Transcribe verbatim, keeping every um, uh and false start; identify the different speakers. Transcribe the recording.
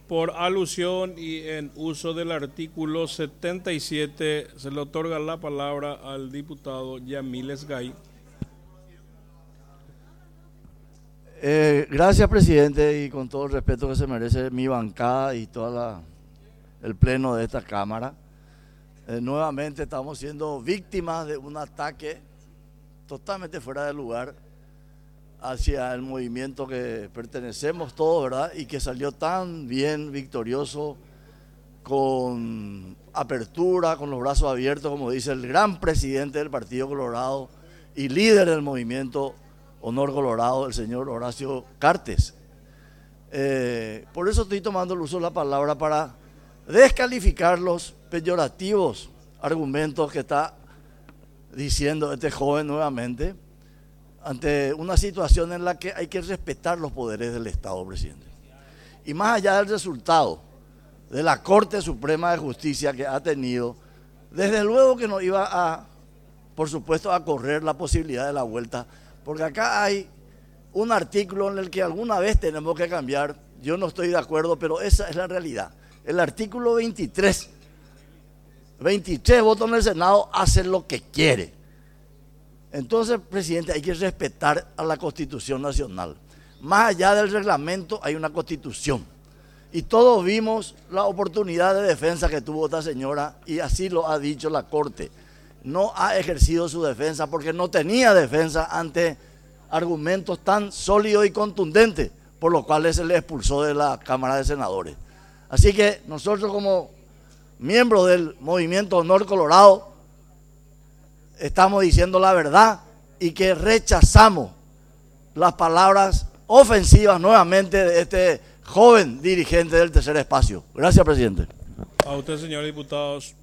Speaker 1: Por alusión y en uso del artículo setenta y siete, se le otorga la palabra al diputado Yamil Esgay.
Speaker 2: Eh, gracias, presidente, y con todo el respeto que se merece mi bancada y todo el pleno de esta Cámara. Eh, nuevamente estamos siendo víctimas de un ataque totalmente fuera de lugar hacia el movimiento que pertenecemos todos, ¿verdad? Y que salió tan bien, victorioso, con apertura, con los brazos abiertos, como dice el gran presidente del Partido Colorado y líder del movimiento Honor Colorado, el señor Horacio Cartes. Eh, por eso estoy tomando el uso de la palabra para descalificar los peyorativos argumentos que está diciendo este joven nuevamente, ante una situación en la que hay que respetar los poderes del Estado, presidente. Y más allá del resultado de la Corte Suprema de Justicia que ha tenido, desde luego que no iba a, por supuesto, a correr la posibilidad de la vuelta, porque acá hay un artículo en el que alguna vez tenemos que cambiar. Yo no estoy de acuerdo, pero esa es la realidad. El artículo veintitrés, veintitrés votos en el Senado, hace lo que quiere. Entonces, presidente, hay que respetar a la Constitución Nacional. Más allá del reglamento hay una Constitución. Y todos vimos la oportunidad de defensa que tuvo esta señora, y así lo ha dicho la Corte. No ha ejercido su defensa porque no tenía defensa ante argumentos tan sólidos y contundentes, por lo cual se le expulsó de la Cámara de Senadores. Así que nosotros, como miembros del movimiento Honor Colorado, estamos diciendo la verdad y que rechazamos las palabras ofensivas nuevamente de este joven dirigente del Tercer Espacio. Gracias, presidente.
Speaker 1: A usted, señor diputado.